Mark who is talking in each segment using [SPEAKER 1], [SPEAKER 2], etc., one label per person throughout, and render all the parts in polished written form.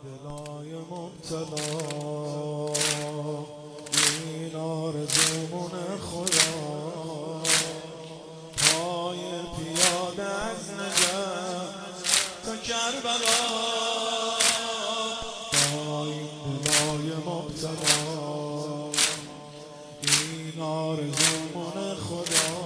[SPEAKER 1] دلای مبتلا این آرزومون خدا پای پیاده از نجف تا کربلا با این دلای مبتلا این آرزومون خدا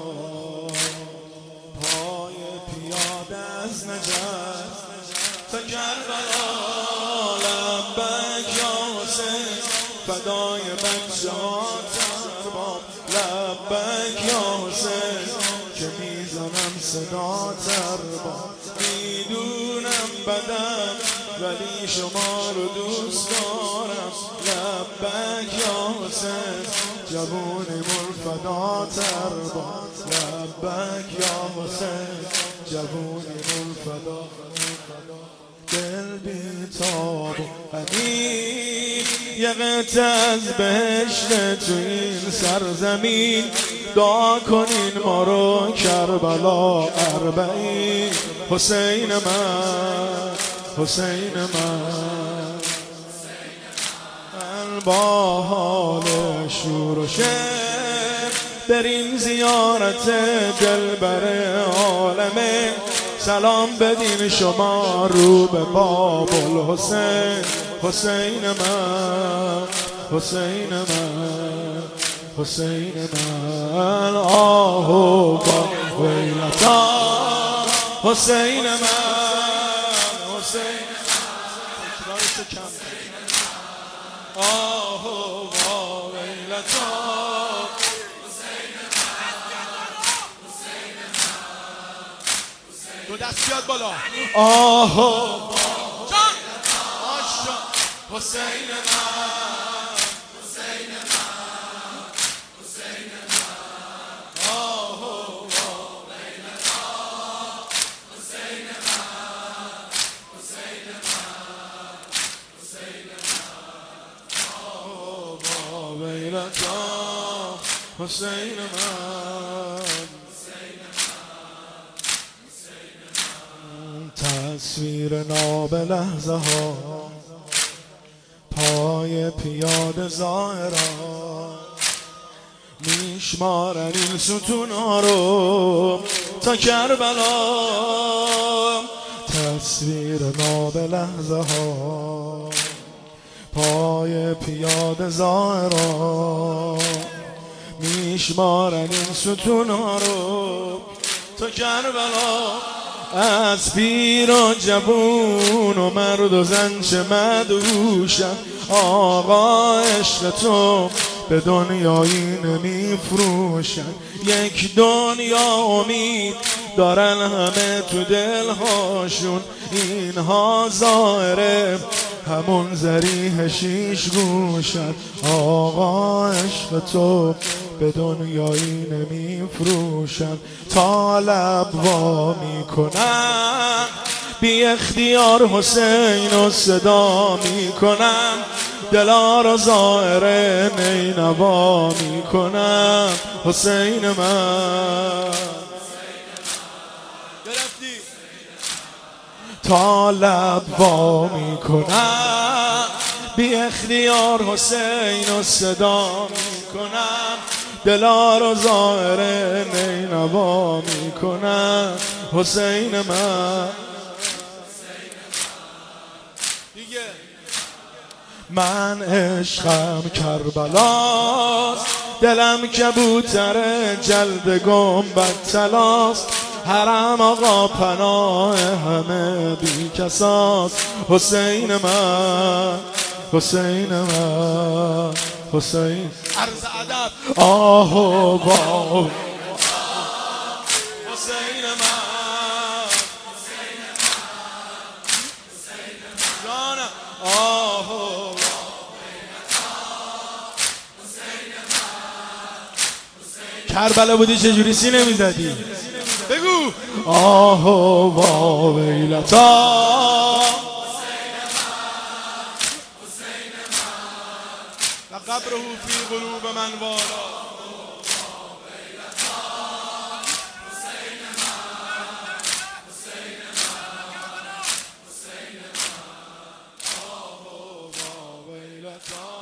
[SPEAKER 1] پای پیاده از نجف تا کربلا لبک یا حسین فدای بچه ها ترباب لبک یا حسین که میزنم صدا ترباب میدونم بدم ولی شما رو دوست دارم لبک یا حسین جوونمون فدا ترباب لبک یا حسین جوونمون فدا دل بیتاب و غمین یه قطعه از بهشت تو این سرزمین دعا کنین ما رو کربلا اربعین حسین من حسین من با حال شور و شعر بریم زیارت دلبر عالمه سلام بدین شما رو به باب الحسین حسین من حسین من حسین من آهو با ویلتا حسین من حسین تکرارشو کم آهو با ویلتا دو دست بیاد بالا آهو جان آشا حسین من حسین من حسین من آهو ویلتا حسین من حسین من حسین من آهو ویلتا حسین من تصویر ناب لحظه ها پای پیاده ظاهرا میشمارن این ستون ها رو تا کربلا تصویر ناب لحظه ها پای پیاده ظاهرا میشمارن این ستون ها رو تا کربلا از پیر و جوون و مرد و زن چه مدهوشن آقا عشق تو به دنیایی نمیفروشن یک دنیا امید دارن همه تو دلهاشون اینها ظاهره همون زریح شیش گوشن آقا عشق تو به دنیایی نمیفروشن تا لب وا میکنن بی اختیار حسین و صدا میکنن دلا را ظاهر نینوا میکنن حسین من تا لب وا میکنن بی اختیار حسین و صدا میکنن دلا رو ظاهر نینوا میکنن حسین من من عشقم کربلاست دلم کبوتر جلد گنبد طلاست حرم آقا پناه همه بی کساست حسین من حسین من حسین عرض ادب آهو با حسین من جانم آهو کربلا بودی چجوری سینه میزدی بگو آهو با ویلتا و قبره فی قلوب من والا تا